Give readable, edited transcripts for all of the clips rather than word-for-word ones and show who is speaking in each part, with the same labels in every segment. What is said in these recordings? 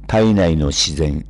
Speaker 1: 体内の自然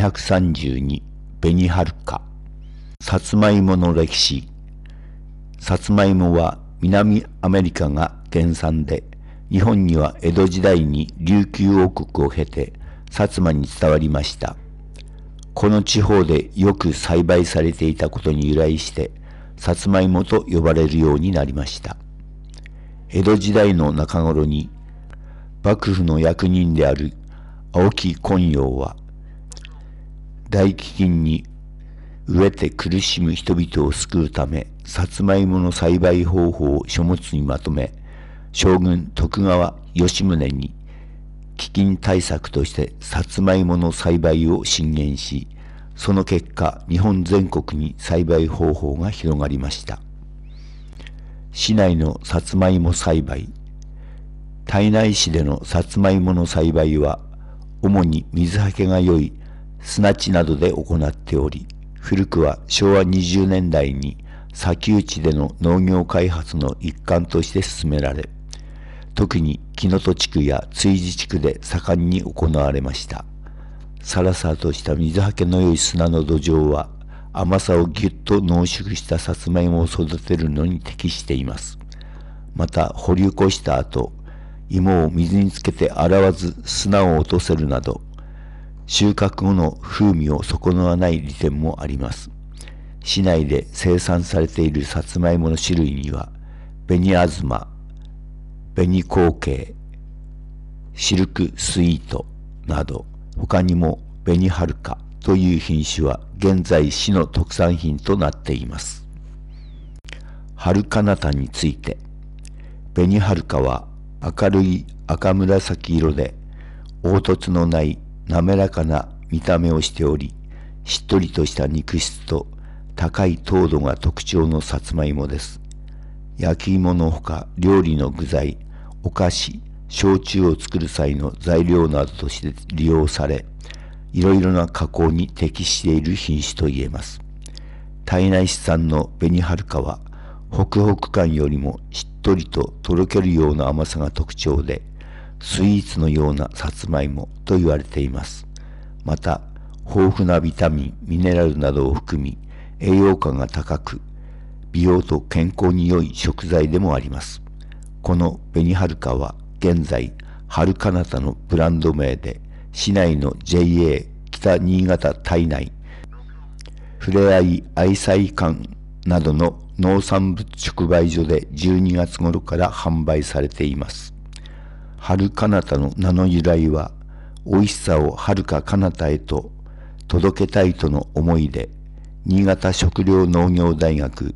Speaker 1: 232紅はるか。さつまいもの歴史。さつまいもは南アメリカが原産で、日本には江戸時代に琉球王国を経て薩摩に伝わりました。この地方でよく栽培されていたことに由来して、さつまいもと呼ばれるようになりました。江戸時代の中頃に、幕府の役人である青木昆陽は、大飢饉に飢えて苦しむ人々を救うため、さつまいもの栽培方法を書物にまとめ、将軍徳川吉宗に飢饉対策としてさつまいもの栽培を進言し、その結果、日本全国に栽培方法が広がりました。市内のさつまいも栽培。胎内市でのさつまいもの栽培は、主に水はけが良い砂地などで行っており、古くは昭和20年代に砂丘地での農業開発の一環として進められ、特に木能登地区や築地地区で盛んに行われました。さらさらとした水はけの良い砂の土壌は、甘さをぎゅっと濃縮したさつまいもを育てるのに適しています。また、掘り起こした後、芋を水につけて洗わず砂を落とせるなど、収穫後の風味を損なわない利点もあります。市内で生産されているさつまいもの種類には、紅あずま、紅後継、シルクスイートなど、他にも紅はるかという品種は現在市の特産品となっています。はるかなたについて、紅はるかは明るい赤紫色で凹凸のない滑らかな見た目をしており、しっとりとした肉質と高い糖度が特徴のさつまいもです。焼き芋のほか料理の具材、お菓子、焼酎を作る際の材料などとして利用され、いろいろな加工に適している品種と言えます。胎内市産の紅はるかは、ホクホク感よりもしっとりととろけるような甘さが特徴で、スイーツのようなさつまいもと言われています。また、豊富なビタミン、ミネラルなどを含み、栄養価が高く、美容と健康に良い食材でもあります。この紅はるかは、現在、はるかなたのブランド名で、市内の JA 北新潟体内、ふれあい愛妻館などの農産物直売所で12月頃から販売されています。はるかなたの名の由来は、美味しさをはるか彼方へと届けたいとの思いで、新潟食糧農業大学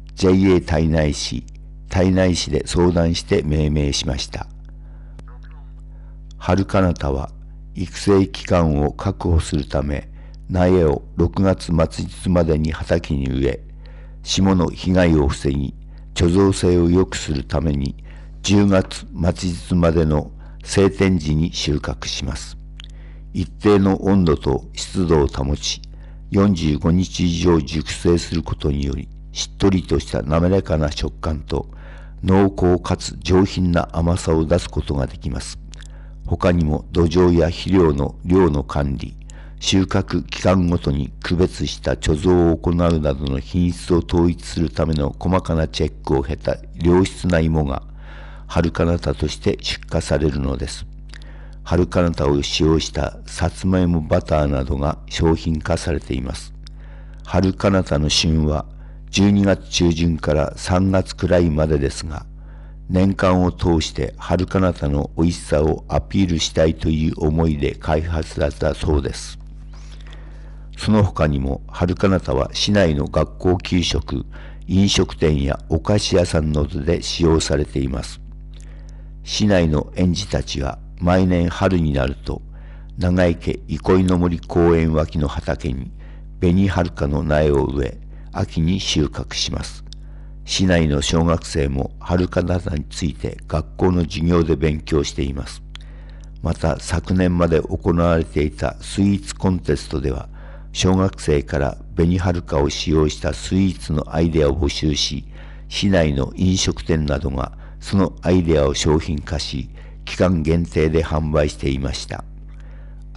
Speaker 1: JA 胎内市で相談して命名しました。はるかなたは育成期間を確保するため、苗を6月末日までに畑に植え、霜の被害を防ぎ、貯蔵性を良くするために10月末日までの晴天時に収穫します。一定の温度と湿度を保ち、45日以上熟成することにより、しっとりとした滑らかな食感と濃厚かつ上品な甘さを出すことができます。他にも土壌や肥料の量の管理、収穫期間ごとに区別した貯蔵を行うなどの品質を統一するための細かなチェックを経た良質な芋がはるかなたとして出荷されるのです。はるかなたを使用したさつまいもバターなどが商品化されています。はるかなたの旬は12月中旬から3月くらいまでですが、年間を通してはるかなたの美味しさをアピールしたいという思いで開発されたそうです。その他にもはるかなたは市内の学校給食、飲食店やお菓子屋さんなどで使用されています。市内の園児たちは毎年春になると、長池憩いの森公園脇の畑に紅はるかの苗を植え、秋に収穫します。市内の小学生もはるかなたについて学校の授業で勉強しています。また昨年まで行われていたスイーツコンテストでは、小学生から紅はるかを使用したスイーツのアイデアを募集し、市内の飲食店などがそのアイデアを商品化し、期間限定で販売していました。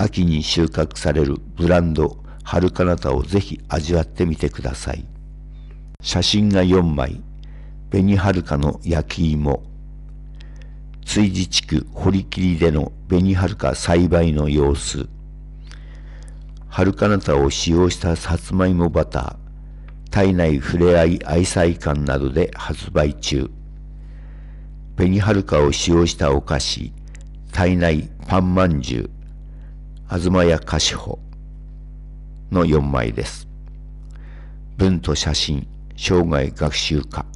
Speaker 1: 秋に収穫されるブランドはるかなたをぜひ味わってみてください。写真が4枚。紅はるかの焼き芋。築地地区堀切での紅はるか栽培の様子。はるかなたを使用したさつまいもバター、体内ふれあい愛妻館などで発売中。紅はるかを使用したお菓子、体内パンまんじゅう、東屋菓子舗の4枚です。文と写真、生涯学習家。